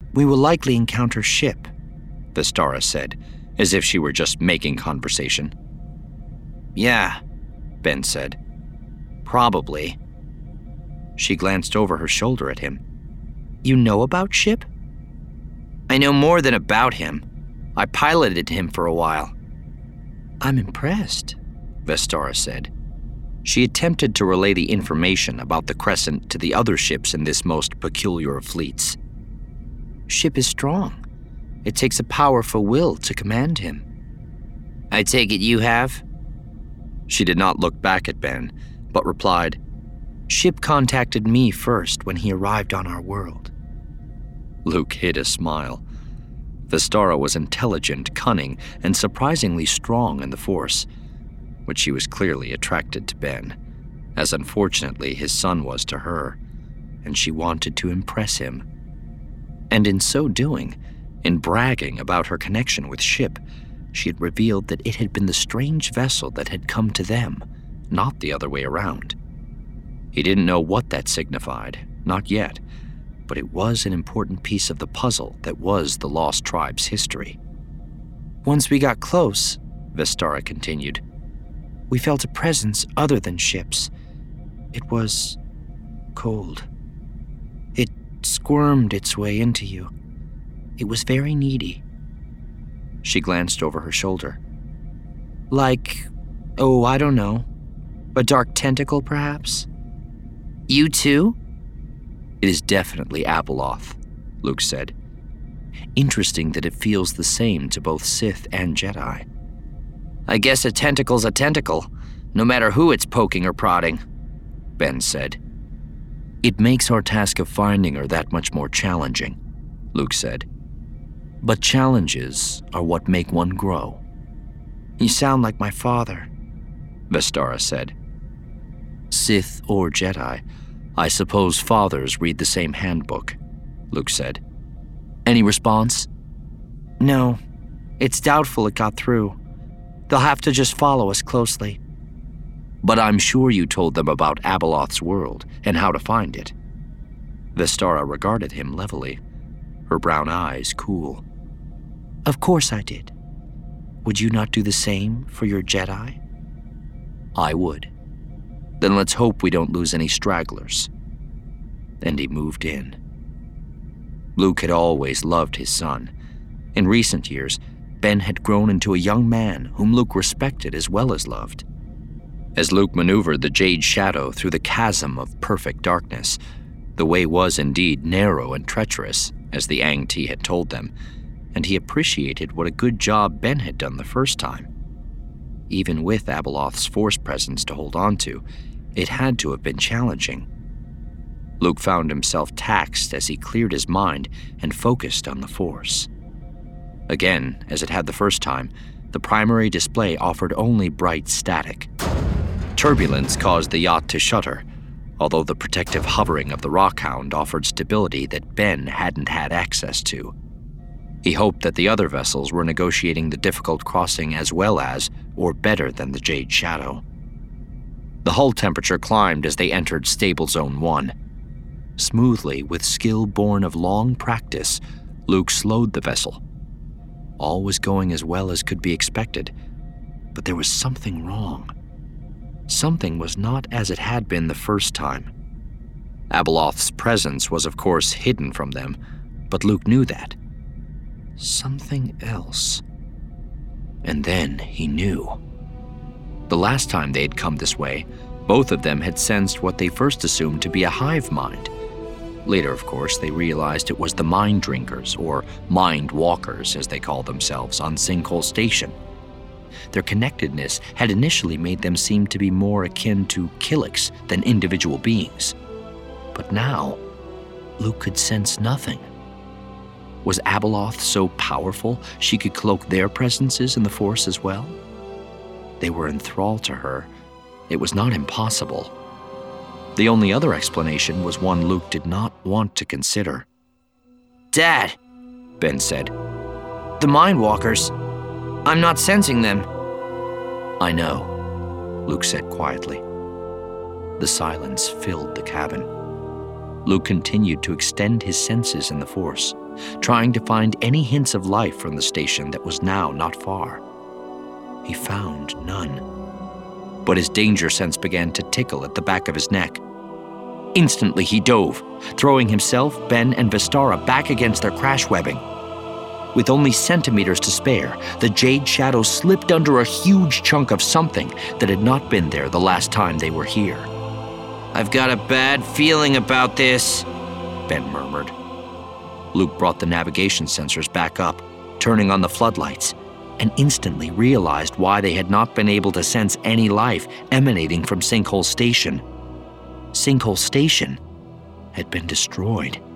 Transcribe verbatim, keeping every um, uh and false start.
We will likely encounter ship, Vestara said, as if she were just making conversation. Yeah, Ben said. Probably. She glanced over her shoulder at him. You know about ship? I know more than about him. I piloted him for a while. I'm impressed, Vestara said. She attempted to relay the information about the Crescent to the other ships in this most peculiar of fleets. Ship is strong. It takes a powerful will to command him. I take it you have? She did not look back at Ben, but replied, Ship contacted me first when he arrived on our world. Luke hid a smile. Vestara was intelligent, cunning, and surprisingly strong in the Force, which she was clearly attracted to Ben, as unfortunately his son was to her, and she wanted to impress him. And in so doing, in bragging about her connection with Ship, she had revealed that it had been the strange vessel that had come to them, not the other way around. He didn't know what that signified, not yet, but it was an important piece of the puzzle that was the Lost Tribe's history. Once we got close, Vestara continued, we felt a presence other than Ship's. It was cold. It squirmed its way into you. It was very needy. She glanced over her shoulder. Like, oh, I don't know, a dark tentacle, perhaps? You too? It is definitely Abeloth, Luke said. Interesting that it feels the same to both Sith and Jedi. I guess a tentacle's a tentacle, no matter who it's poking or prodding, Ben said. It makes our task of finding her that much more challenging, Luke said. But challenges are what make one grow. You sound like my father, Vestara said. Sith or Jedi, I suppose fathers read the same handbook, Luke said. Any response? No, it's doubtful it got through. They'll have to just follow us closely. But I'm sure you told them about Abeloth's world and how to find it. Vestara regarded him levelly, her brown eyes cool. Of course I did. Would you not do the same for your Jedi? I would. Then let's hope we don't lose any stragglers. And he moved in. Luke had always loved his son. In recent years, Ben had grown into a young man whom Luke respected as well as loved. As Luke maneuvered the Jade Shadow through the chasm of perfect darkness, the way was indeed narrow and treacherous, as the Ang Ti had told them, and he appreciated what a good job Ben had done the first time. Even with Abeloth's Force presence to hold on to, it had to have been challenging. Luke found himself taxed as he cleared his mind and focused on the Force. Again, as it had the first time, the primary display offered only bright static. Turbulence caused the yacht to shudder, although the protective hovering of the Rockhound offered stability that Ben hadn't had access to. He hoped that the other vessels were negotiating the difficult crossing as well as, or better than the Jade Shadow. The hull temperature climbed as they entered Stable Zone one. Smoothly, with skill born of long practice, Luke slowed the vessel. All was going as well as could be expected, but there was something wrong. Something was not as it had been the first time. Abeloth's presence was of course hidden from them, but Luke knew that. Something else. And then he knew. The last time they had come this way, both of them had sensed what they first assumed to be a hive mind. Later, of course, they realized it was the Mind Drinkers, or Mind Walkers, as they called themselves, on Sinkhole Station. Their connectedness had initially made them seem to be more akin to Killiks than individual beings. But now, Luke could sense nothing. Was Abeloth so powerful she could cloak their presences in the Force as well? They were enthralled to her. It was not impossible. The only other explanation was one Luke did not want to consider. Dad, Ben said. The Mind Walkers. I'm not sensing them. I know, Luke said quietly. The silence filled the cabin. Luke continued to extend his senses in the Force, trying to find any hints of life from the station that was now not far. He found none. But his danger sense began to tickle at the back of his neck. Instantly he dove, throwing himself, Ben, and Vestara back against their crash webbing. With only centimeters to spare, the Jade Shadow slipped under a huge chunk of something that had not been there the last time they were here. "I've got a bad feeling about this," Ben murmured. Luke brought the navigation sensors back up, turning on the floodlights, and instantly realized why they had not been able to sense any life emanating from Sinkhole Station. Sinkhole Station had been destroyed.